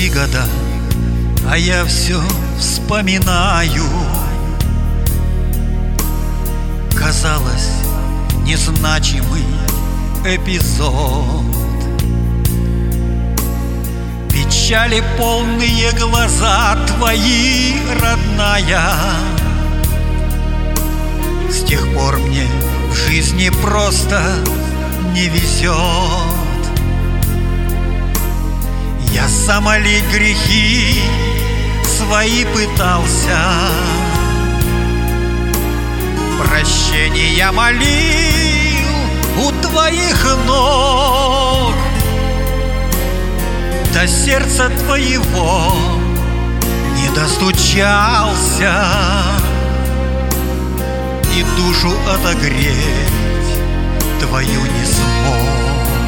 Прошли года, а я все вспоминаю. Казалось, незначимый эпизод. Печали полные глаза твои, родная. С тех пор мне в жизни просто не везет. Я замолить грехи свои пытался, прощения молил у твоих ног. До сердца твоего не достучался и душу отогреть твою не смог.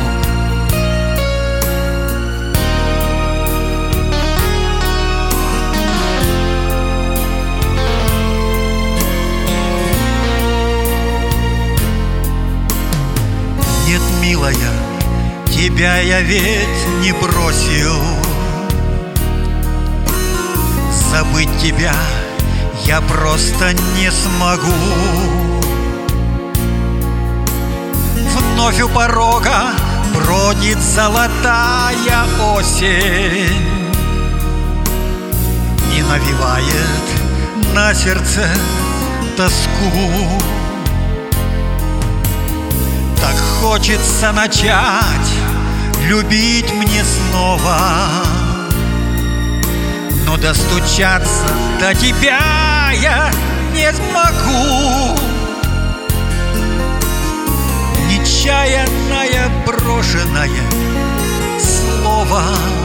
Нет, милая, тебя я ведь не бросил. Забыть тебя я просто не смогу. Вновь у порога бродит золотая осень и навевает на сердце тоску. Так хочется начать любить мне снова, но достучаться до тебя я не смогу. Нечаянное брошенное слово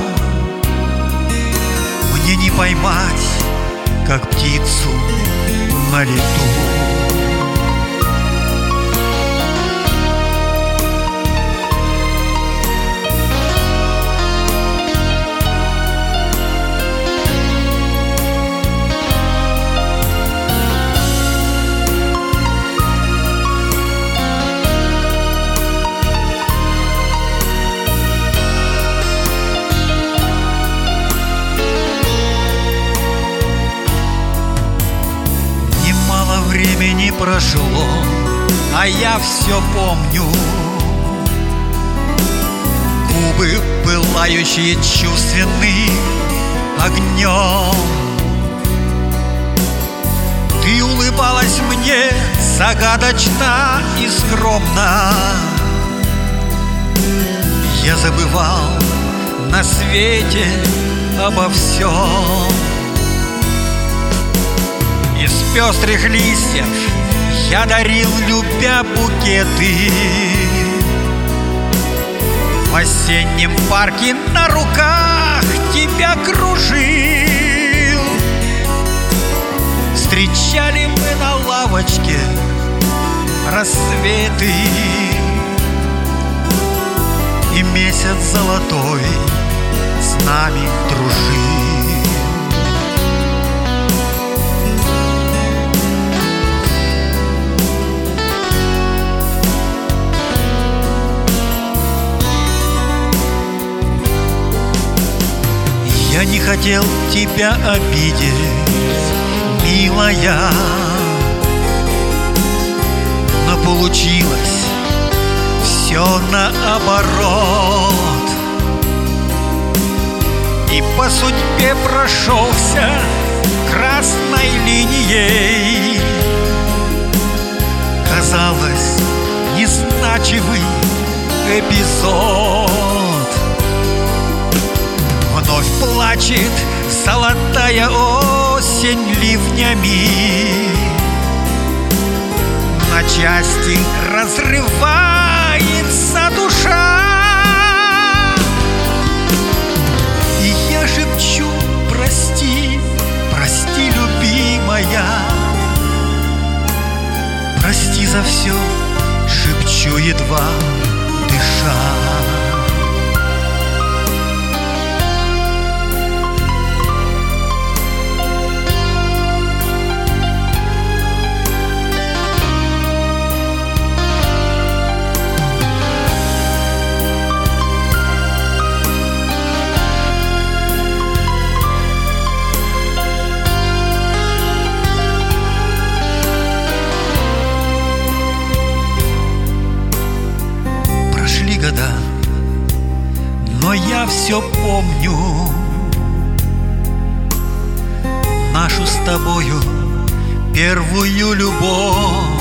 мне не поймать, как птицу на лету. Времени прошло, а я все помню. Губы, пылающие чувственным огнем. Ты улыбалась мне загадочно и скромно. Я забывал на свете обо всем. Из пестрых листьев я дарил, любя, букеты. В осеннем парке на руках тебя кружил. Встречали мы на лавочке рассветы, и месяц золотой с нами дружил. Я не хотел тебя обидеть, милая, но получилось все наоборот. И по судьбе прошелся красной линией. Казалось, незначимый эпизод. Вновь плачет золотая осень ливнями, на части разрывается душа. И я шепчу: прости, прости, любимая, прости за все, шепчу, едва дыша. вспомню нашу с тобою первую любовь.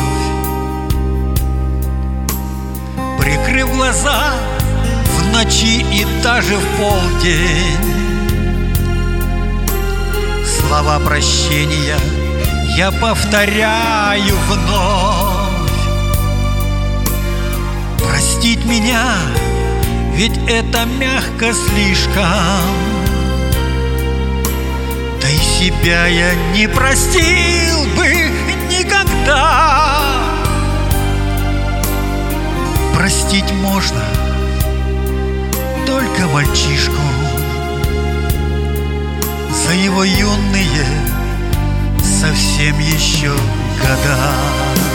Прикрыв глаза в ночи и даже в полдень, слова прощения я повторяю вновь. Простить меня, ведь это мягко слишком, да и себя я не простил бы никогда. Простить можно только мальчишку за его юные совсем еще года.